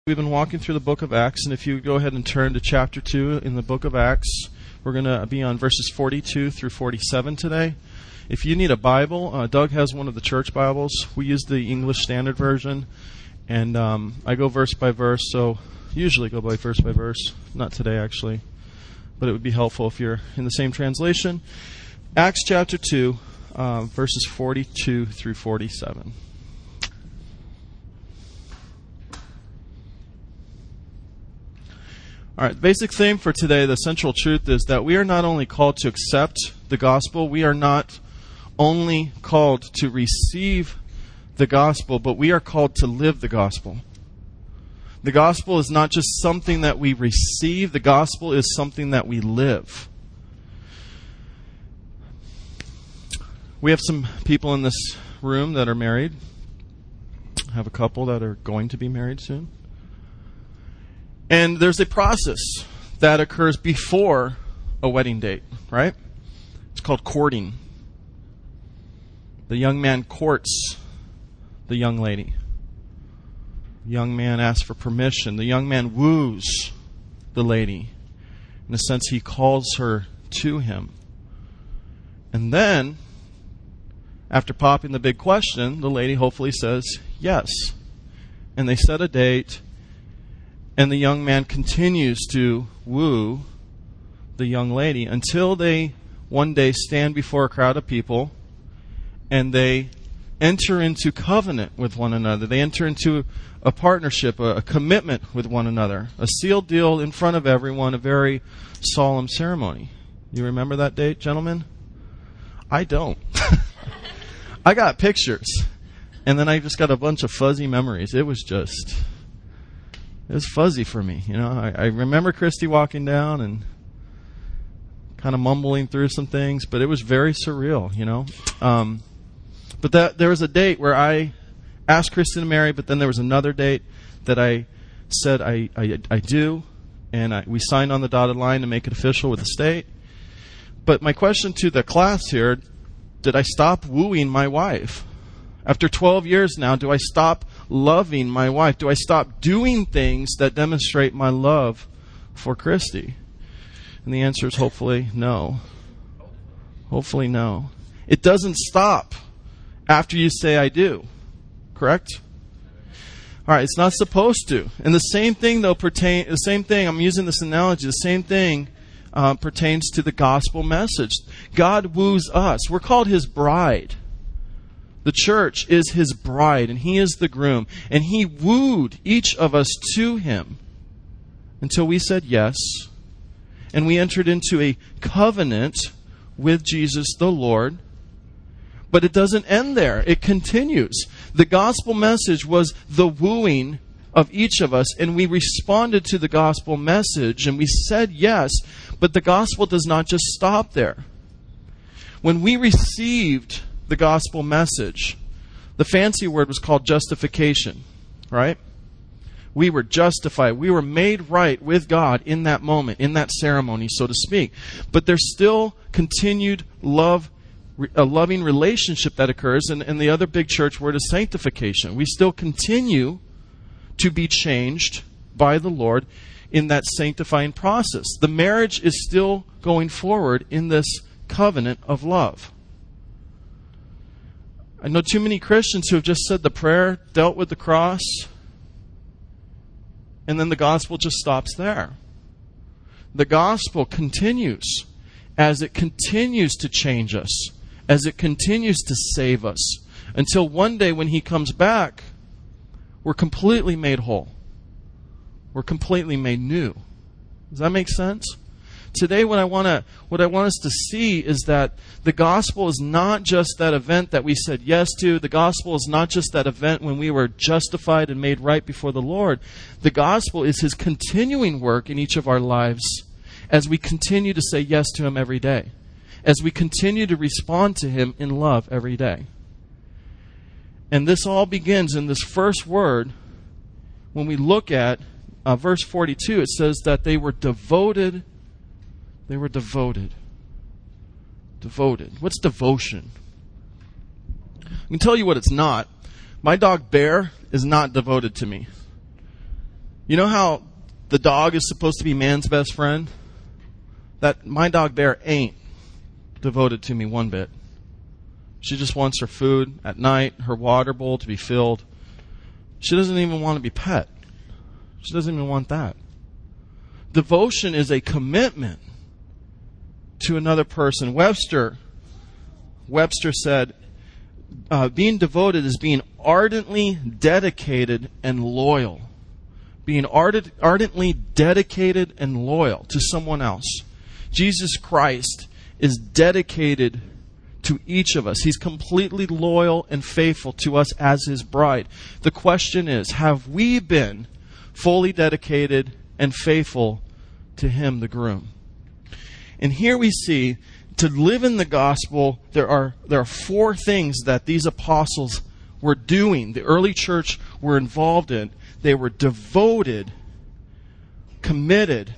We've been walking through the book of Acts, and if you go ahead and turn to chapter 2 in the book of Acts, we're going to be on verses 42 through 47 today. If you need a Bible, Doug has one of the church Bibles. We use the English Standard Version, and I go verse by verse, so usually go by verse. Not today, actually, but it would be helpful if you're in the same translation. Acts chapter 2, verses 42 through 47. All right, the basic theme for today, the central truth is that we are not only called to accept the gospel, we are not only called to receive the gospel, but we are called to live the gospel. The gospel is not just something that we receive, the gospel is something that we live. We have some people in this room that are married. I have a couple that are going to be married soon. And there's a process that occurs before a wedding date, right? It's called courting. The young man courts the young lady. The young man asks for permission. The young man woos the lady. In a sense, he calls her to him. And then, after popping the big question, the lady hopefully says yes. And they set a date. And the young man continues to woo the young lady until they one day stand before a crowd of people and they enter into covenant with one another. They enter into a partnership, a commitment with one another, a sealed deal in front of everyone, a very solemn ceremony. You remember that date, gentlemen? I don't. I got pictures, and then I just got a bunch of fuzzy memories. It was fuzzy for me, you know. I remember Christy walking down and kind of mumbling through some things, but it was very surreal, you know. But there was a date where I asked Christy to marry, but then there was another date that I said I do, and we signed on the dotted line to make it official with the state. But my question to the class here, did I stop wooing my wife? After 12 years now, do I stop loving my wife? Do I stop doing things that demonstrate my love for Christy? And the answer is hopefully no. Hopefully no. It doesn't stop after you say I do. Correct? All right, it's not supposed to. And the same thing, though, I'm using this analogy, the same thing pertains to the gospel message. God woos us. We're called His bride. The church is His bride, and He is the groom. And He wooed each of us to Him until we said yes. And we entered into a covenant with Jesus the Lord. But it doesn't end there. It continues. The gospel message was the wooing of each of us, and we responded to the gospel message, and we said yes. But the gospel does not just stop there. When we received the gospel message, the fancy word was called justification, right? We were justified. We were made right with God in that moment, in that ceremony, so to speak. But there's still continued a loving relationship that occurs, and the other big church word is sanctification. We still continue to be changed by the Lord in that sanctifying process. The marriage is still going forward in this covenant of love. I know too many Christians who have just said the prayer, dealt with the cross, and then the gospel just stops there. The gospel continues as it continues to change us, as it continues to save us, until one day when He comes back, we're completely made whole. We're completely made new. Does that make sense? Today, what I want us to see is that the gospel is not just that event that we said yes to. The gospel is not just that event when we were justified and made right before the Lord. The gospel is His continuing work in each of our lives as we continue to say yes to Him every day, as we continue to respond to Him in love every day. And this all begins in this first word. When we look at verse 42, it says that they were devoted. They were devoted. Devoted. What's devotion? I can tell you what it's not. My dog Bear is not devoted to me. You know how the dog is supposed to be man's best friend? That my dog Bear ain't devoted to me one bit. She just wants her food at night, her water bowl to be filled. She doesn't even want to be pet. She doesn't even want that. Devotion is a commitment to another person. Webster said, being devoted is being ardently dedicated and loyal. Being ardently dedicated and loyal to someone else. Jesus Christ is dedicated to each of us. He's completely loyal and faithful to us as His bride. The question is, have we been fully dedicated and faithful to Him, the groom? And here we see, to live in the gospel, there are 4 things that these apostles were doing. The early church were involved in. They were devoted, committed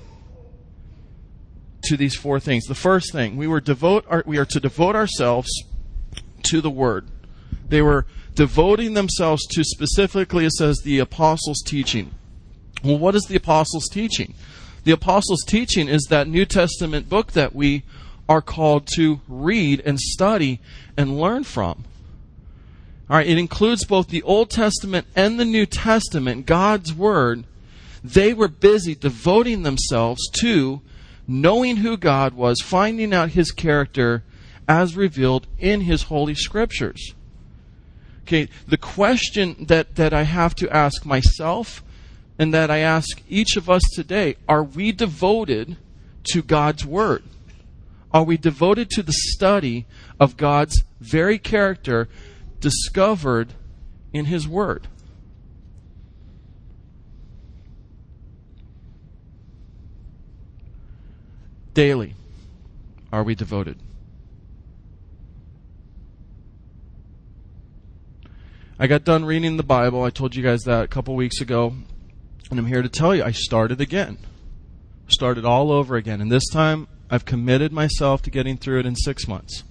to these 4 things. The first thing, we are to devote ourselves to the Word. They were devoting themselves to, specifically it says, the apostles' teaching. Well, what is the apostles' teaching? The apostles' teaching is that New Testament book that we are called to read and study and learn from. All right, it includes both the Old Testament and the New Testament, God's Word. They were busy devoting themselves to knowing who God was, finding out His character as revealed in His Holy Scriptures. Okay, the question that I have to ask myself and that I ask each of us today, are we devoted to God's Word? Are we devoted to the study of God's very character discovered in His Word? Daily, are we devoted? I got done reading the Bible. I told you guys that a couple weeks ago. And I'm here to tell you, I started again. Started all over again. And this time, I've committed myself to getting through it in 6 months.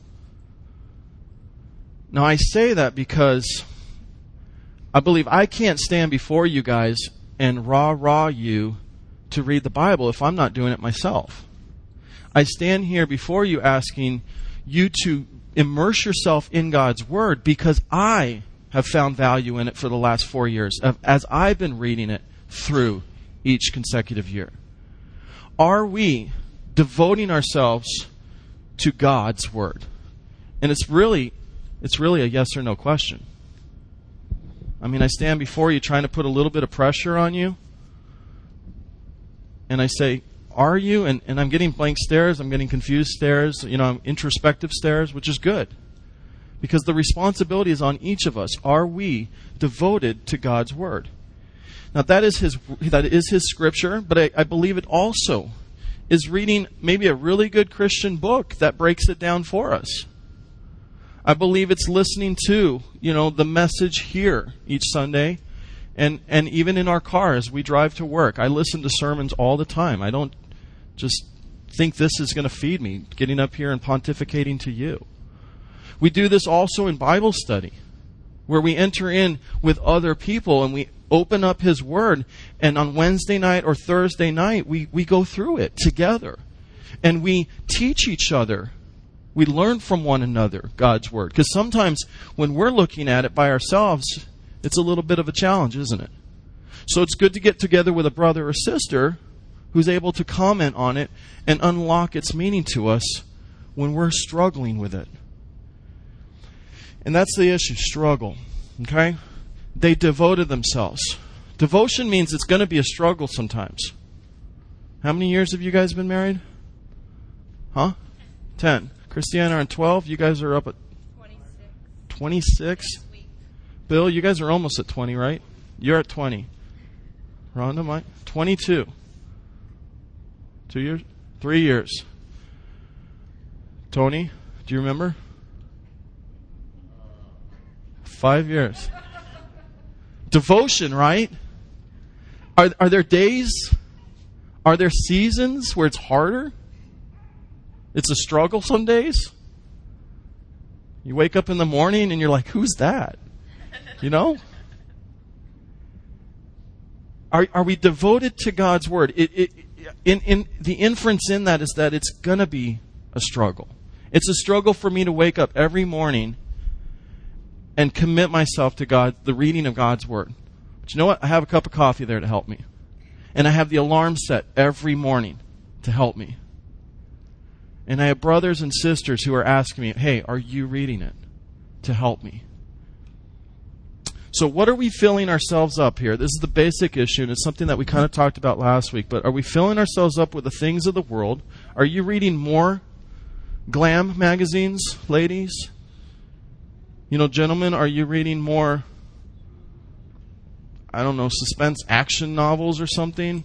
Now, I say that because I believe I can't stand before you guys and rah-rah you to read the Bible if I'm not doing it myself. I stand here before you asking you to immerse yourself in God's Word because I have found value in it for the last 4 years as I've been reading it through each consecutive year. Are we devoting ourselves to God's Word? And it's really a yes or no question. I mean, I stand before you trying to put a little bit of pressure on you. And I say, are you? And I'm getting blank stares. I'm getting confused stares. Introspective stares, which is good. Because the responsibility is on each of us. Are we devoted to God's Word? Now, that is His Scripture, but I believe it also is reading maybe a really good Christian book that breaks it down for us. I believe it's listening to, the message here each Sunday. And even in our car as we drive to work, I listen to sermons all the time. I don't just think this is going to feed me, getting up here and pontificating to you. We do this also in Bible study, where we enter in with other people and we open up His Word. And on Wednesday night or Thursday night, we go through it together. And we teach each other. We learn from one another God's Word. Because sometimes when we're looking at it by ourselves, it's a little bit of a challenge, isn't it? So it's good to get together with a brother or sister who's able to comment on it and unlock its meaning to us when we're struggling with it. And that's the issue, struggle. Okay? They devoted themselves. Devotion means it's going to be a struggle sometimes. How many years have you guys been married? 10. Christiana on 12. You guys are up at 26. Bill, you guys are almost at 20, right? You're at 20. Rhonda, Mike? 22. 2 years? 3 years. Tony, do you remember? 5 years. Devotion, right? Are there days? Are there seasons where it's harder? It's a struggle some days. You wake up in the morning and you're like, who's that? Are we devoted to God's Word? In the inference in that is that it's going to be a struggle. It's a struggle for me to wake up every morning and commit myself to God, the reading of God's Word. But you know what? I have a cup of coffee there to help me. And I have the alarm set every morning to help me. And I have brothers and sisters who are asking me, hey, are you reading it? To help me. So what are we filling ourselves up here? This is the basic issue, and it's something that we kind of talked about last week. But are we filling ourselves up with the things of the world? Are you reading more glam magazines, ladies? You know, gentlemen, are you reading more, I don't know, suspense action novels or something?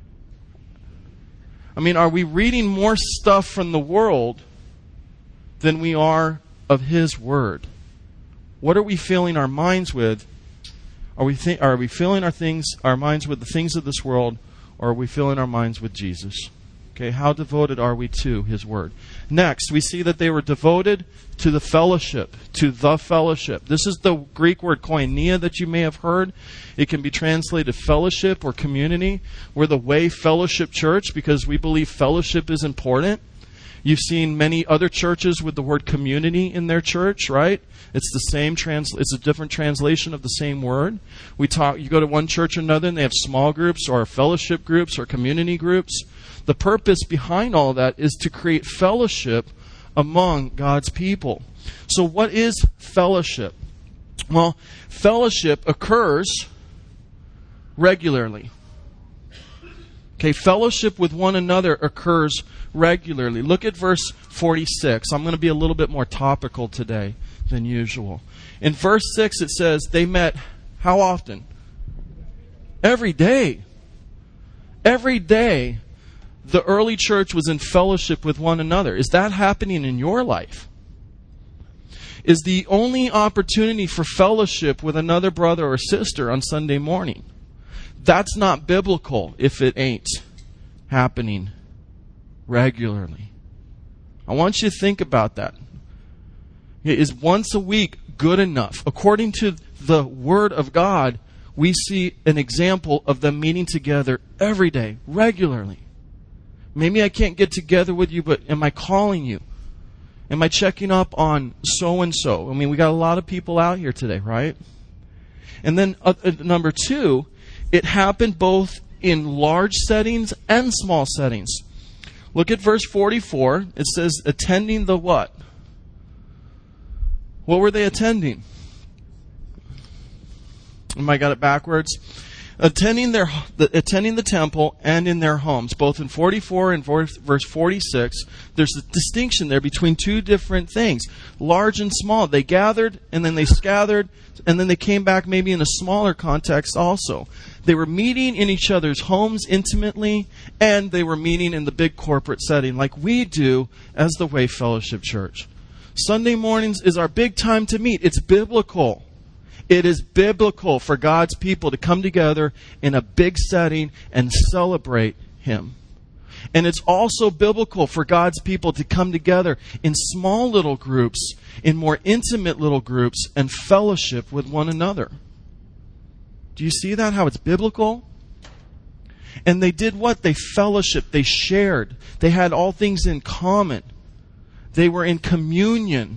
I mean, are we reading more stuff from the world than we are of His Word? What are we filling our minds with? Are we filling our minds with the things of this world, or are we filling our minds with Jesus? Okay, how devoted are we to His Word? Next, we see that they were devoted to the fellowship, to the fellowship. This is the Greek word koinonia that you may have heard. It can be translated fellowship or community. We're the Way Fellowship Church because we believe fellowship is important. You've seen many other churches with the word community in their church, right? It's the same it's a different translation of the same word. You go to one church or another and they have small groups or fellowship groups or community groups. The purpose behind all that is to create fellowship among God's people. So what is fellowship? Well, fellowship occurs regularly. Okay, fellowship with one another occurs regularly. Look at verse 46. I'm going to be a little bit more topical today than usual. In verse 6 it says they met how often? Every day. Every day the early church was in fellowship with one another. Is that happening in your life? Is the only opportunity for fellowship with another brother or sister on Sunday morning? That's not biblical if it ain't happening regularly. I want you to think about that. Is once a week good enough? According to the Word of God, we see an example of them meeting together every day, regularly. Maybe I can't get together with you, but am I calling you? Am I checking up on so-and-so? I mean, we got a lot of people out here today, right? And then number two, it happened both in large settings and small settings. Look at verse 44. It says, attending the what? What were they attending? I got it backwards. Attending the temple and in their homes. Both in 44 and verse 46, there's a distinction there between two different things. Large and small. They gathered, and then they scattered, and then they came back maybe in a smaller context also. They were meeting in each other's homes intimately, and they were meeting in the big corporate setting like we do as the Way Fellowship Church. Sunday mornings is our big time to meet. It's biblical. It is biblical for God's people to come together in a big setting and celebrate Him. And it's also biblical for God's people to come together in small little groups, in more intimate little groups, and fellowship with one another. Do you see that, how it's biblical? And they did what? They fellowshiped. They shared. They had all things in common. They were in community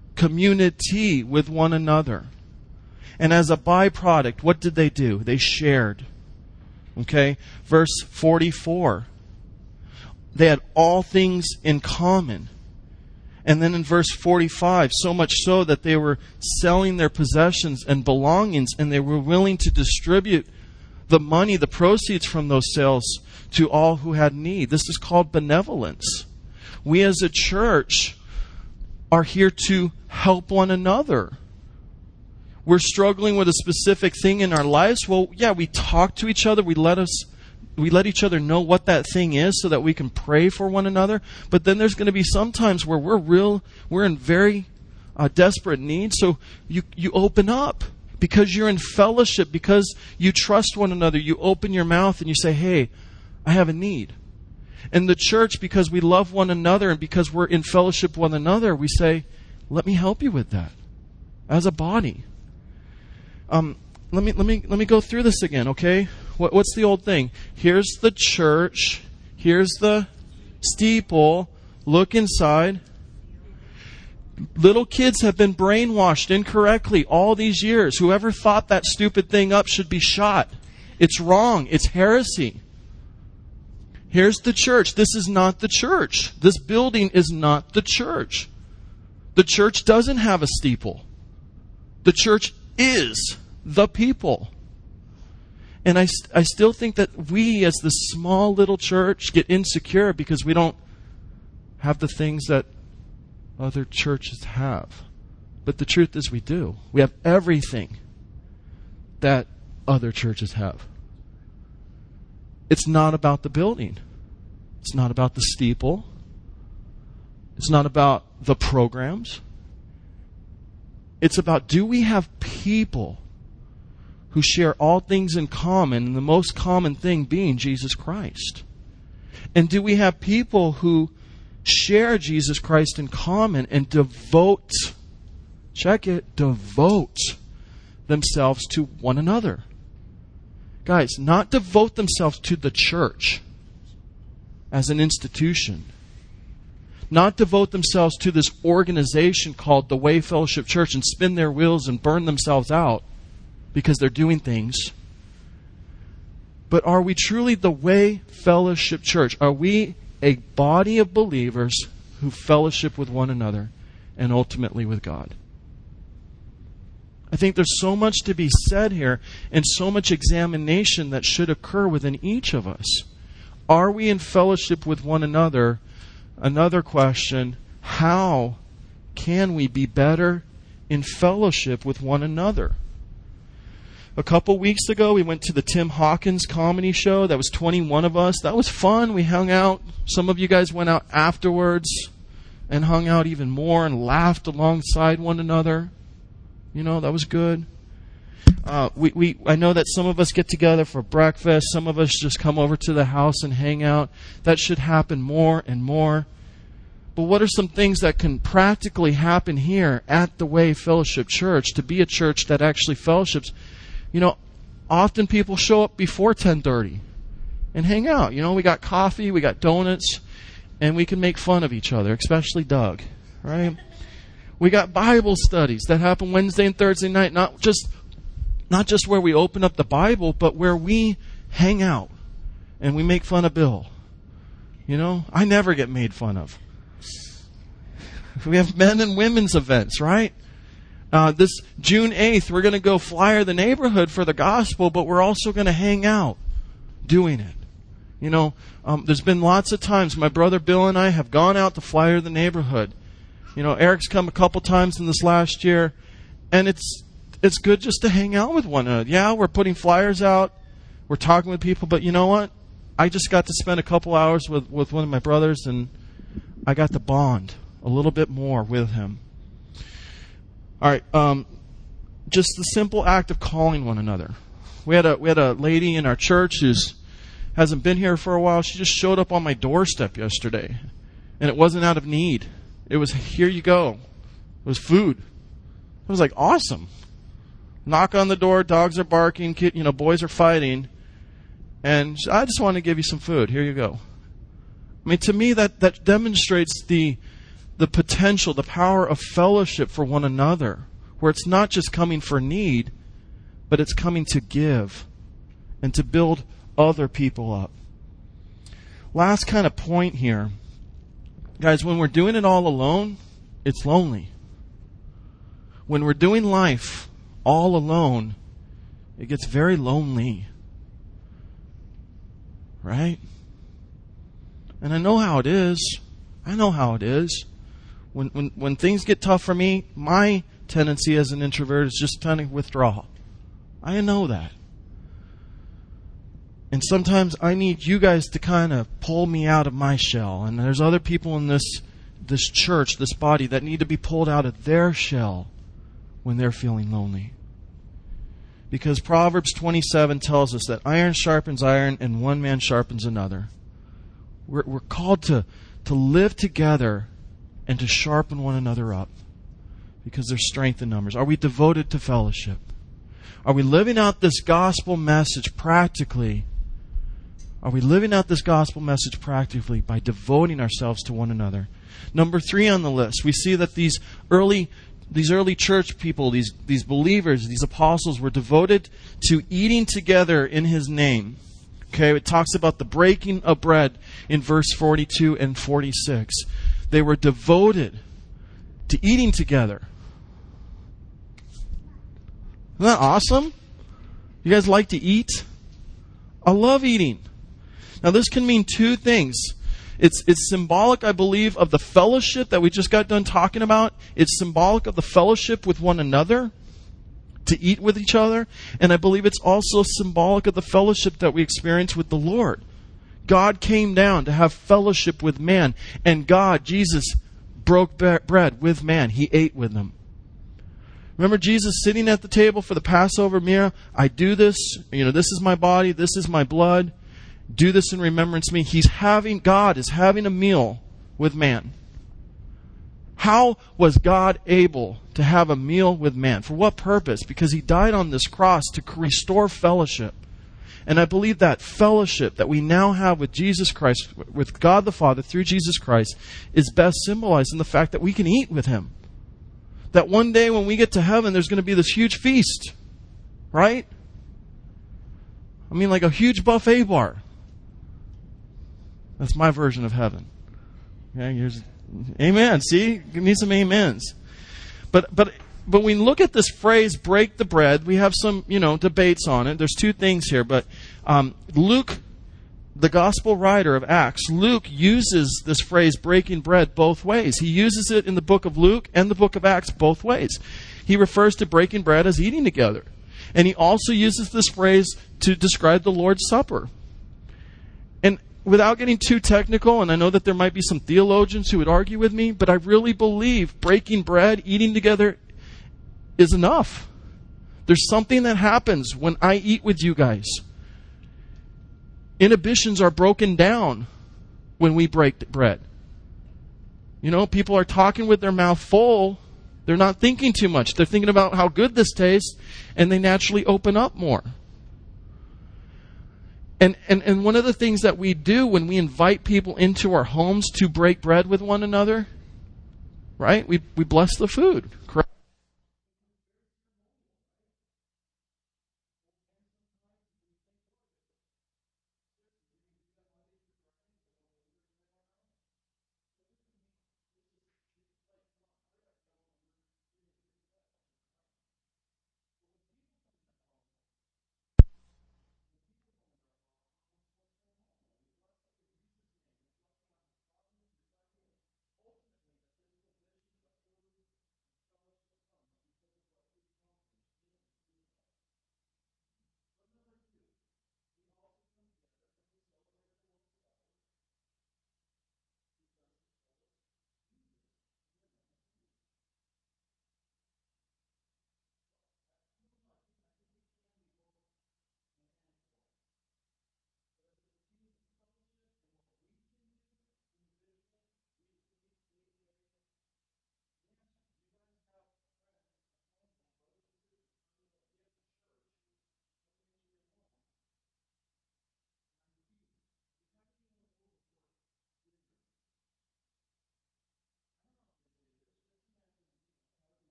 with one another. And as a byproduct, what did they do? They shared. Okay? Verse 44. They had all things in common. And then in verse 45, so much so that they were selling their possessions and belongings, and they were willing to distribute the money, the proceeds from those sales, to all who had need. This is called benevolence. We as a church are here to help one another. We're struggling with a specific thing in our lives. Well, yeah, we talk to each other. We let each other know what that thing is so that we can pray for one another. But then there's going to be some times where we're in very desperate need. So you open up because you're in fellowship, because you trust one another. You open your mouth and you say, hey, I have a need. And the church, because we love one another and because we're in fellowship with one another, we say, let me help you with that as a body. Let me go through this again, okay? What's the old thing? Here's the church. Here's the steeple. Look inside. Little kids have been brainwashed incorrectly all these years. Whoever thought that stupid thing up should be shot. It's wrong. It's heresy. Here's the church. This is not the church. This building is not the church. The church doesn't have a steeple. The church is the people. And I still think that we as the small little church get insecure because we don't have the things that other churches have. But the truth is we do. We have everything that other churches have. It's not about the building. It's not about the steeple. It's not about the programs. It's about, do we have people who share all things in common, and the most common thing being Jesus Christ? And do we have people who share Jesus Christ in common and devote themselves to one another? Guys, not devote themselves to the church as an institution. Not devote themselves to this organization called the Way Fellowship Church and spin their wheels and burn themselves out because they're doing things. But are we truly the Way Fellowship Church? Are we a body of believers who fellowship with one another and ultimately with God? I think there's so much to be said here and so much examination that should occur within each of us. Are we in fellowship with one another? Another question, how can we be better in fellowship with one another? A couple weeks ago, we went to the Tim Hawkins comedy show. That was 21 of us. That was fun. We hung out. Some of you guys went out afterwards and hung out even more and laughed alongside one another. You know, that was good. I know that some of us get together for breakfast. Some of us just come over to the house and hang out. That should happen more and more. But what are some things that can practically happen here at the Way Fellowship Church to be a church that actually fellowships? You know, often people show up before 10:30 and hang out. You know, we got coffee, we got donuts, and we can make fun of each other, especially Doug, right? We got Bible studies that happen Wednesday and Thursday night, not just where we open up the Bible, but where we hang out and we make fun of Bill. You know, I never get made fun of. We have men and women's events, right? This June 8th, we're going to go flyer the neighborhood for the gospel, but we're also going to hang out doing it. You know, there's been lots of times my brother Bill and I have gone out to flyer the neighborhood. You know, Eric's come a couple times in this last year, and it's good just to hang out with one another. Yeah, we're putting flyers out, we're talking with people, but you know what? I just got to spend a couple hours with one of my brothers, and I got to bond a little bit more with him. All right, just the simple act of calling one another. We had a lady in our church who hasn't been here for a while. She just showed up on my doorstep yesterday, and it wasn't out of need. It was, here you go. It was food. It was like awesome. Knock on the door, dogs are barking, boys are fighting, and I just want to give you some food. Here you go. I mean, to me, that demonstrates the potential, the power of fellowship for one another, where it's not just coming for need, but it's coming to give and to build other people up. Last kind of point here. Guys, when we're doing it all alone, it's lonely. When we're doing life all alone, it gets very lonely. Right? And I know how it is. When things get tough for me, my tendency as an introvert is just kind of withdraw. I know that. And sometimes I need you guys to kind of pull me out of my shell. And there's other people in this church, this body, that need to be pulled out of their shell when they're feeling lonely. Because Proverbs 27 tells us that iron sharpens iron and one man sharpens another. We're called to live together and to sharpen one another up because there's strength in numbers. Are we devoted to fellowship? Are we living out this gospel message practically? Are we living out this gospel message practically by devoting ourselves to one another? Number 3 on the list, we see that these early church people, these believers, these apostles were devoted to eating together in His name. Okay, it talks about the breaking of bread in verse 42 and 46. They were devoted to eating together. Isn't that awesome? You guys like to eat? I love eating. Now this can mean 2 things. It's symbolic, I believe, of the fellowship that we just got done talking about. It's symbolic of the fellowship with one another, to eat with each other. And I believe it's also symbolic of the fellowship that we experience with the Lord. God came down to have fellowship with man. And God, Jesus, broke bread with man. He ate with them. Remember Jesus sitting at the table for the Passover meal? I do this. This is my body. This is my blood. Do this in remembrance of me. God is having a meal with man. How was God able to have a meal with man? For what purpose? Because He died on this cross to restore fellowship. And I believe that fellowship that we now have with Jesus Christ, with God the Father through Jesus Christ, is best symbolized in the fact that we can eat with Him. That one day when we get to heaven, there's going to be this huge feast. Right? I mean, like a huge buffet bar. That's my version of heaven. Okay, amen. See? You need some amens. But when we look at this phrase, break the bread, we have some, debates on it. There's 2 things here. But Luke, the gospel writer of Acts, Luke uses this phrase, breaking bread, both ways. He uses it in the book of Luke and the book of Acts both ways. He refers to breaking bread as eating together. And he also uses this phrase to describe the Lord's Supper. And without getting too technical, and I know that there might be some theologians who would argue with me, but I really believe breaking bread, eating together, is enough. There's something that happens when I eat with you guys. Inhibitions are broken down when we break bread. People are talking with their mouth full. They're not thinking too much. They're thinking about how good this tastes, and they naturally open up more. And one of the things that we do when we invite people into our homes to break bread with one another, right? We bless the food, correct?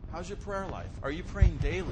How's your prayer life? Are you praying daily?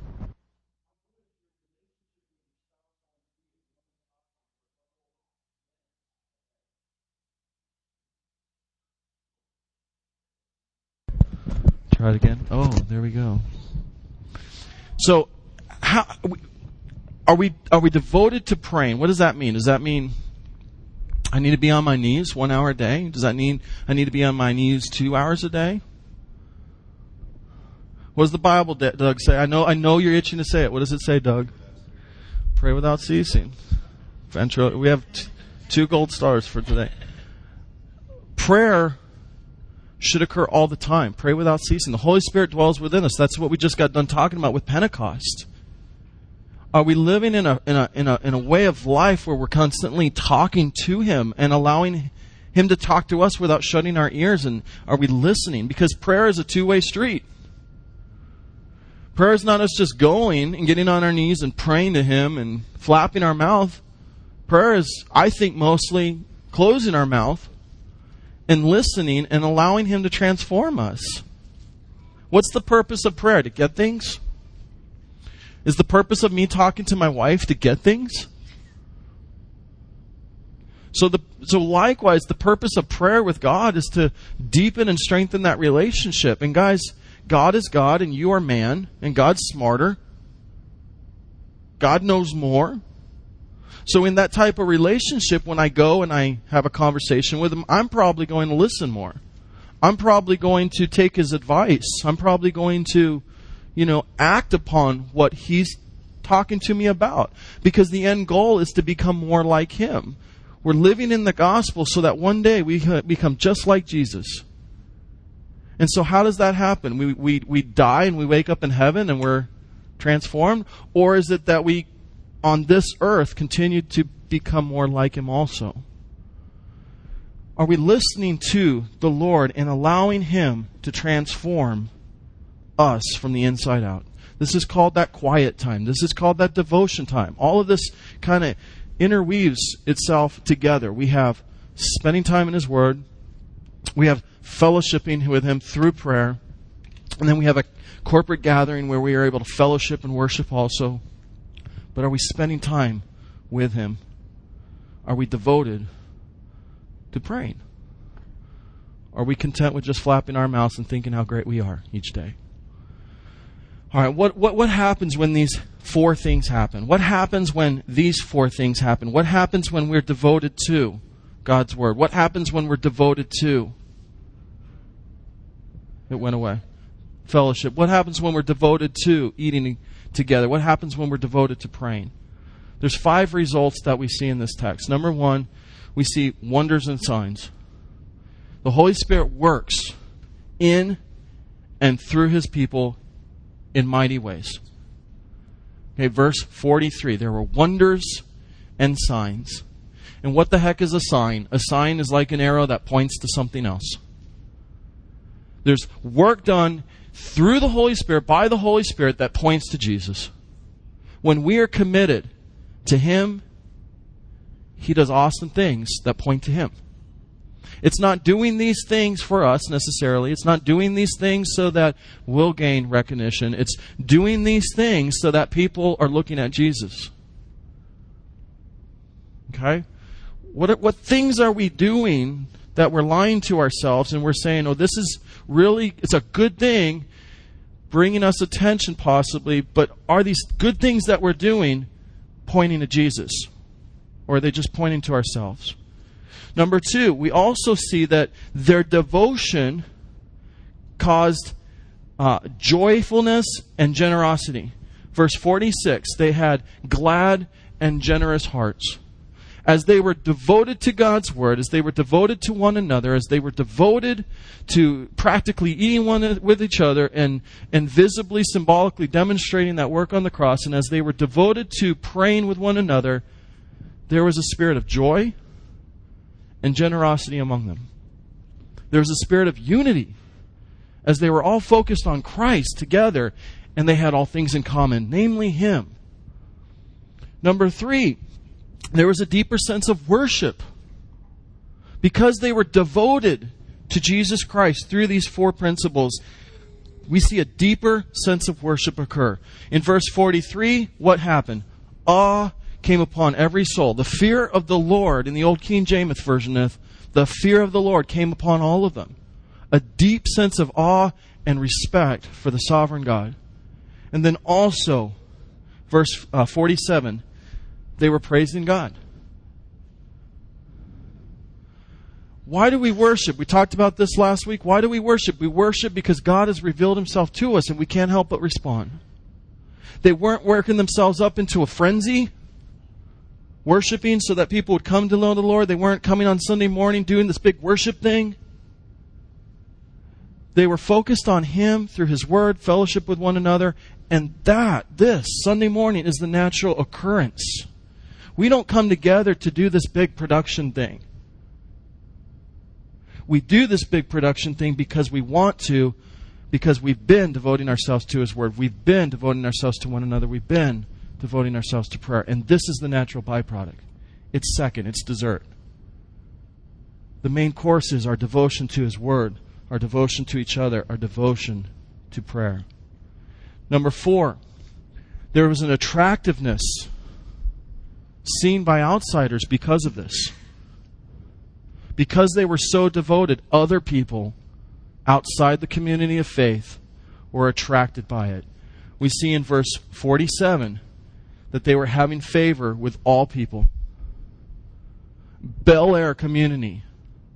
Try it again. Oh, there we go. So, how are we devoted to praying? What does that mean? Does that mean I need to be on my knees 1 hour a day? Does that mean I need to be on my knees 2 hours a day? What does the Bible, Doug, say? I know you're itching to say it. What does it say, Doug? Pray without ceasing. We have 2 gold stars for today. Prayer should occur all the time. Pray without ceasing. The Holy Spirit dwells within us. That's what we just got done talking about with Pentecost. Are we living in a way of life where we're constantly talking to Him and allowing Him to talk to us without shutting our ears? And are we listening? Because prayer is a two-way street. Prayer is not us just going and getting on our knees and praying to Him and flapping our mouth. Prayer is, I think, mostly closing our mouth and listening and allowing Him to transform us. What's the purpose of prayer? To get things? Is the purpose of me talking to my wife to get things? So likewise, the purpose of prayer with God is to deepen and strengthen that relationship. And guys, God is God and you are man, and God's smarter. God knows more. So in that type of relationship, when I go and I have a conversation with Him, I'm probably going to listen more. I'm probably going to take His advice. I'm probably going to, act upon what He's talking to me about. Because the end goal is to become more like Him. We're living in the gospel so that one day we become just like Jesus. And so how does that happen? We die and we wake up in heaven and we're transformed? Or is it that we, on this earth, continue to become more like Him also? Are we listening to the Lord and allowing Him to transform us from the inside out? This is called that quiet time. This is called that devotion time. All of this kind of interweaves itself together. We have spending time in His Word. We have fellowshipping with Him through prayer. And then we have a corporate gathering where we are able to fellowship and worship also. But are we spending time with Him? Are we devoted to praying? Are we content with just flapping our mouths and thinking how great we are each day? All right, what happens when these 4 things happen? What happens when these 4 things happen? What happens when we're devoted to God's Word? What happens when we're devoted to? It went away. Fellowship. What happens when we're devoted to eating together? What happens when we're devoted to praying? There's 5 results that we see in this text. Number 1, we see wonders and signs. The Holy Spirit works in and through His people in mighty ways. Okay, verse 43, there were wonders and signs. And what the heck is a sign? A sign is like an arrow that points to something else. There's work done through the Holy Spirit, by the Holy Spirit, that points to Jesus. When we are committed to Him, He does awesome things that point to Him. It's not doing these things for us necessarily. It's not doing these things so that we'll gain recognition. It's doing these things so that people are looking at Jesus. Okay? What things are we doing that we're lying to ourselves and we're saying, oh, this is really, it's a good thing, bringing us attention possibly, but are these good things that we're doing pointing to Jesus? Or are they just pointing to ourselves? Number 2, we also see that their devotion caused joyfulness and generosity. Verse 46, they had glad and generous hearts. As they were devoted to God's Word, as they were devoted to one another, as they were devoted to practically eating one with each other and visibly, symbolically demonstrating that work on the cross, and as they were devoted to praying with one another, there was a spirit of joy and generosity among them. There was a spirit of unity as they were all focused on Christ together, and they had all things in common, namely Him. Number 3, there was a deeper sense of worship. Because they were devoted to Jesus Christ through these 4 principles, We see a deeper sense of worship occur. In verse 43, what happened? Awe came upon every soul. The fear of the Lord, in the old King James Version, the fear of the Lord came upon all of them. A deep sense of awe and respect for the sovereign God. And then also, verse 47, they were praising God. Why do we worship? We talked about this last week. Why do we worship? We worship because God has revealed himself to us and we can't help but respond. They weren't working themselves up into a frenzy, worshiping so that people would come to know the Lord. They weren't coming on Sunday morning doing this big worship thing. They were focused on him through his word, fellowship with one another, and this Sunday morning is the natural occurrence. We don't come together to do this big production thing. We do this big production thing because we want to, because we've been devoting ourselves to his word. We've been devoting ourselves to one another. We've been devoting ourselves to prayer. And this is the natural byproduct. It's second. It's dessert. The main course is our devotion to his word, our devotion to each other, our devotion to prayer. Number 4, there was an attractiveness seen by outsiders because of this. Because they were so devoted, other people outside the community of faith were attracted by it. We see in verse 47 that they were having favor with all people. Bel Air community.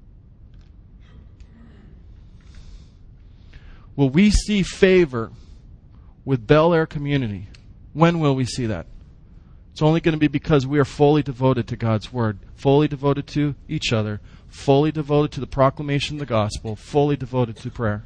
Will we see favor with Bel Air community? When will we see that? It's only going to be because we are fully devoted to God's word, fully devoted to each other, fully devoted to the proclamation of the gospel, fully devoted to prayer.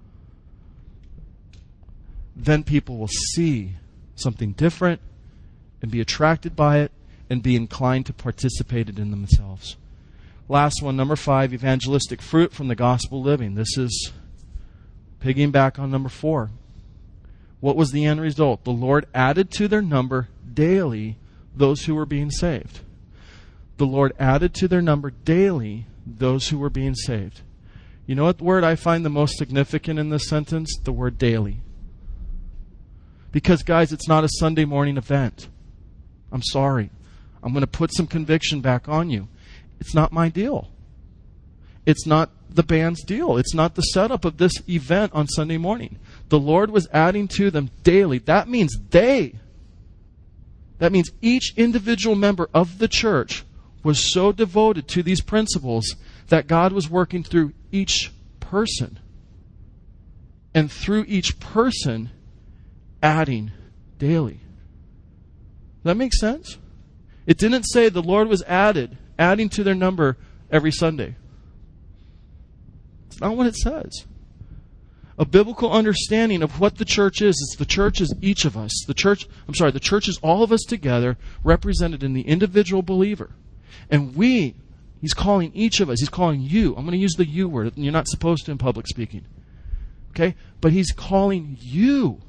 Then people will see something different and be attracted by it and be inclined to participate in it themselves. Last one, number 5, evangelistic fruit from the gospel living. This is piggying back on number 4. What was the end result? The Lord added to their number daily those who were being saved. The Lord added to their number daily those who were being saved. You know what word I find the most significant in this sentence? The word daily. Because, guys, it's not a Sunday morning event. I'm sorry. I'm going to put some conviction back on you. It's not my deal. It's not the band's deal. It's not the setup of this event on Sunday morning. The Lord was adding to them daily. That means that means each individual member of the church was so devoted to these principles that God was working through each person. And through each person, adding daily. Does that make sense? It didn't say the Lord was adding to their number every Sunday. It's not what it says. A biblical understanding of what the church is the church is each of us. The church is all of us together, represented in the individual believer. And he's calling each of us, he's calling you. I'm going to use the you word. You're not supposed to in public speaking. Okay? But he's calling you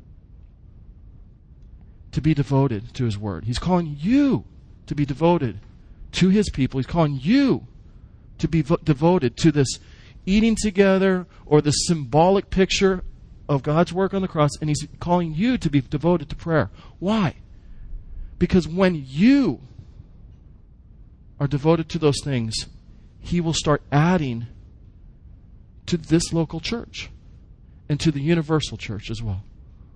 to be devoted to his word. He's calling you to be devoted to his people. He's calling you to be devoted to this eating together or the symbolic picture of God's work on the cross. And he's calling you to be devoted to prayer. Why? Because when you are devoted to those things, he will start adding to this local church and to the universal church as well.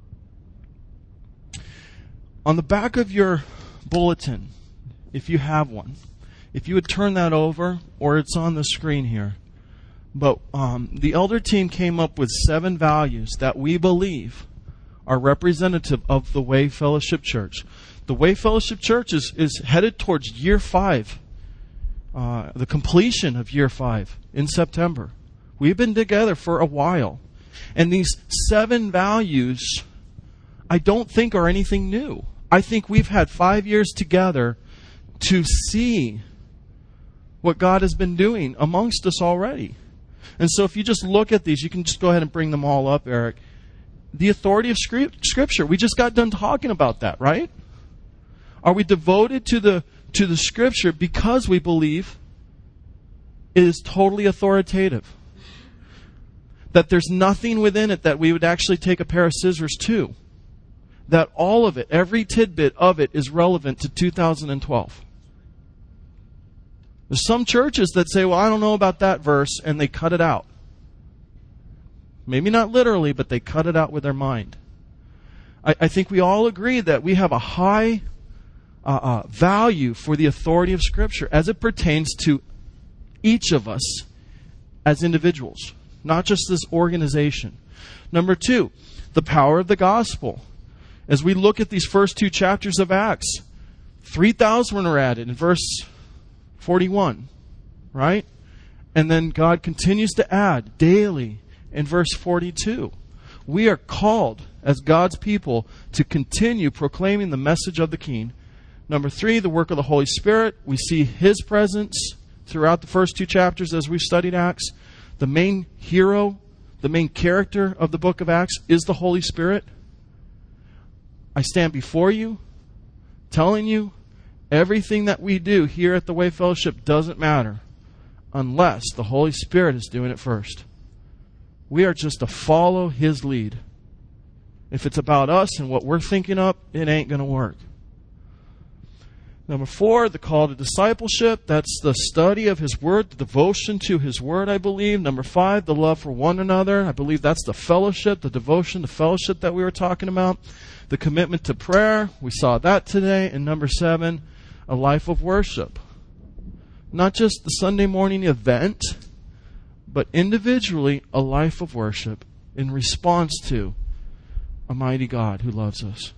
On the back of your bulletin, if you have one, if you would turn that over, or it's on the screen here. But the elder team came up with 7 values that we believe are representative of the Way Fellowship Church. The Way Fellowship Church is headed towards year 5, the completion of year 5 in September. We've been together for a while. And these 7 values, I don't think are anything new. I think we've had 5 years together to see what God has been doing amongst us already. And so if you just look at these, you can just go ahead and bring them all up, Eric. The authority of Scripture. We just got done talking about that, right? Are we devoted to the Scripture because we believe it is totally authoritative? that there's nothing within it that we would actually take a pair of scissors to. That all of it, every tidbit of it, is relevant to 2012. There's some churches that say, well, I don't know about that verse, and they cut it out. Maybe not literally, but they cut it out with their mind. I think we all agree that we have a high value for the authority of Scripture as it pertains to each of us as individuals, not just this organization. Number 2, the power of the gospel. As we look at these first 2 chapters of Acts, 3,000 were added in verse 41, right? And then God continues to add daily in verse 42. We are called as God's people to continue proclaiming the message of the King. Number 3, the work of the Holy Spirit. We see His presence throughout the first 2 chapters as we've studied Acts. The main hero, the main character of the book of Acts is the Holy Spirit. I stand before you, telling you, everything that we do here at the Way Fellowship doesn't matter unless the Holy Spirit is doing it first. We are just to follow His lead. If it's about us and what we're thinking up, it ain't going to work. Number 4, the call to discipleship. That's the study of His Word, the devotion to His Word, I believe. Number 5, the love for one another. I believe that's the fellowship, the devotion, the fellowship that we were talking about. The commitment to prayer. We saw that today. And number 7, a life of worship. Not just the Sunday morning event, but individually a life of worship in response to a mighty God who loves us.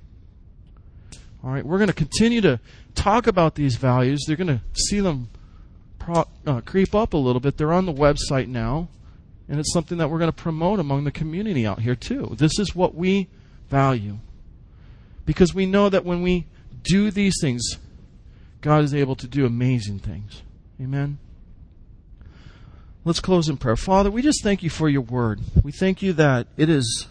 All right, we're going to continue to talk about these values. They're going to see them creep up a little bit. They're on the website now, and it's something that we're going to promote among the community out here too. This is what we value, because we know that when we do these things, God is able to do amazing things. Amen. Let's close in prayer. Father, we just thank You for Your Word. We thank You that it is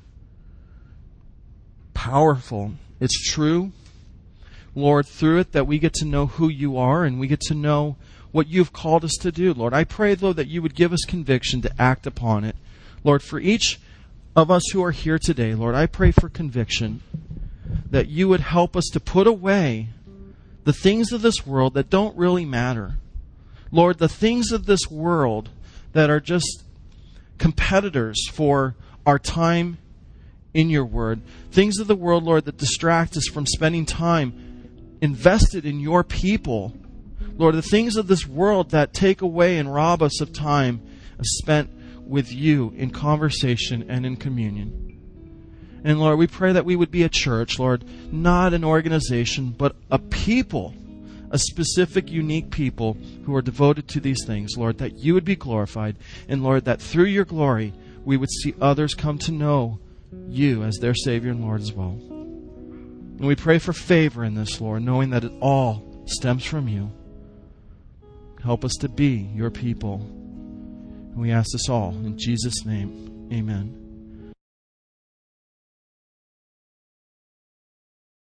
powerful. It's true. Lord, through it that we get to know who You are and we get to know what You've called us to do. Lord, I pray, Lord, that You would give us conviction to act upon it. Lord, for each of us who are here today, Lord, I pray for conviction that You would help us to put away the things of this world that don't really matter. Lord, the things of this world that are just competitors for our time in Your Word. Things of the world, Lord, that distract us from spending time invested in Your people. Lord, the things of this world that take away and rob us of time spent with You in conversation and in communion. And Lord, we pray that we would be a church, Lord, not an organization, but a people, a specific, unique people who are devoted to these things, Lord, that You would be glorified. And Lord, that through Your glory, we would see others come to know You as their Savior and Lord as well. And we pray for favor in this, Lord, knowing that it all stems from You. Help us to be Your people. And we ask this all in Jesus' name. Amen.